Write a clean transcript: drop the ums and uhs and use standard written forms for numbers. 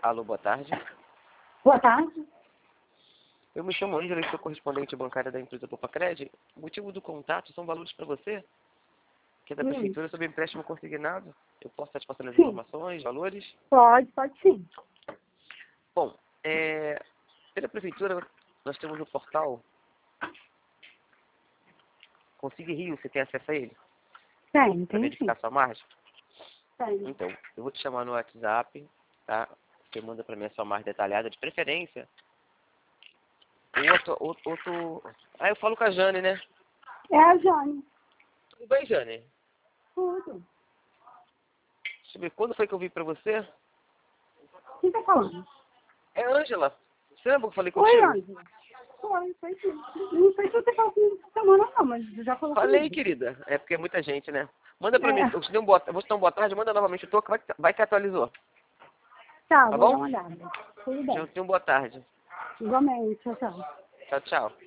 Alô, boa tarde. Boa tarde. Eu me chamo Ângela e sou correspondente bancária da empresa Popacred. O motivo do contato são valores para você, que é da prefeitura sobre empréstimo consignado. Eu posso estar te passando as informações, valores? Pode sim. Bom, pela prefeitura, nós temos o portal Consiga Rio, você tem acesso a ele? Tem Para verificar sim. sua margem? Tem. Então, eu vou te chamar no WhatsApp, tá? Você manda para mim a sua margem detalhada, de preferência. Outro... Ah, eu falo com a Jane, né? É a Jane. Tudo bem, Jane? Tudo. Deixa eu ver, quando foi que eu vi para você? Quem tá falando? É a Ângela. Você lembra que eu falei Oi, contigo? Ângela. Foi sim. Não sei se você falou comigo essa semana não, mas já falou Falei, comigo. querida. É porque é muita gente, né? Manda pra mim. É. Eu vou te dar uma boa tarde, manda novamente o toque, vai que atualizou. Tá, Tá vou dar bom? uma olhada. Tudo Já bem. tenho boa tarde. Igualmente, tchau. Tchau, tchau.